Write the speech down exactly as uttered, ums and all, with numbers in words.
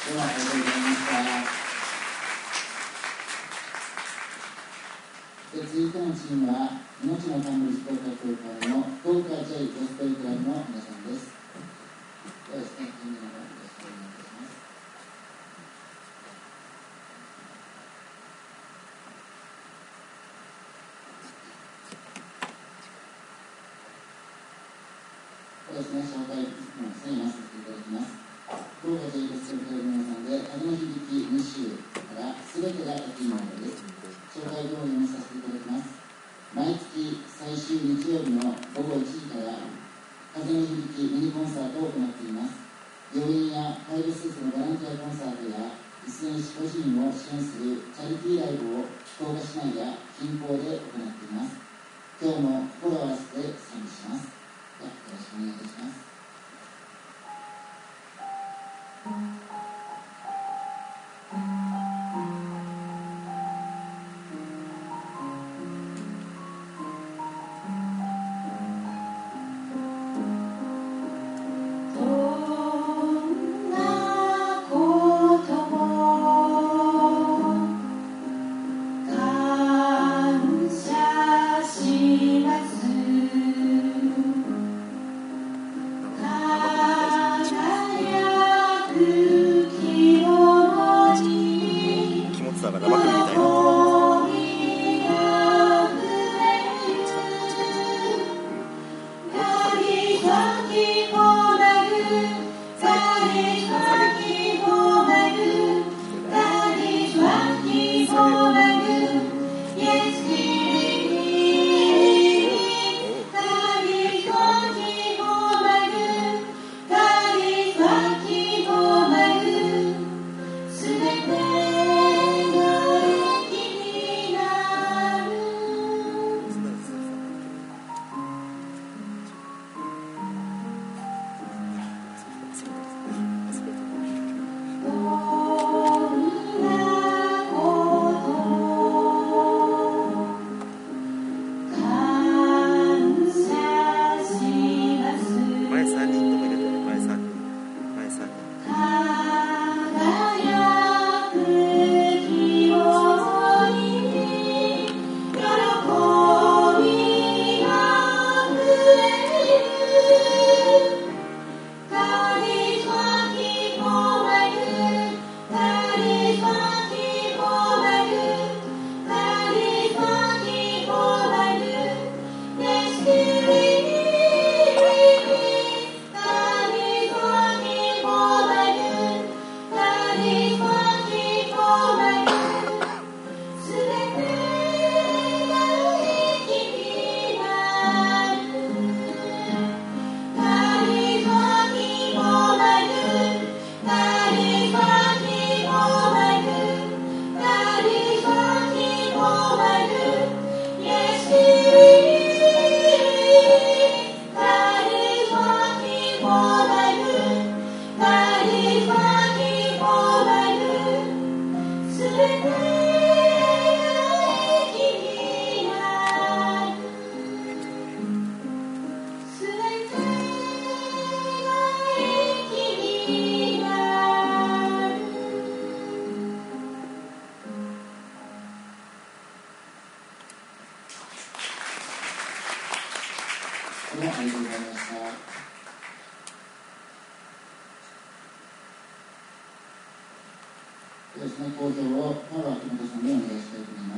では、ありがとうございました。で続いてのチームは、命の冠福岡教会の福岡 J ゴスペルクラブの皆さんです。ではですね、準備の方よろしくお願いいたします。そうですね、紹介もですね、読ませていただきます。福岡 J ゴスペルクラブの皆さんで、風の響きに週からすべてが秋のものです。紹介文を読まさせていただきます。毎月最終日曜日の午後いちじから風の響きミニコンサートを行っています。病院や介護施設のボランティアコンサートや出演者個人を支援するチャリティーライブを福岡市内や近郊で行っています。今日も心を合わせて賛美します。ではよろしくお願いいたします。ありがとうございました。ですね、講座をパワー木本さんにお願いしたいと思います。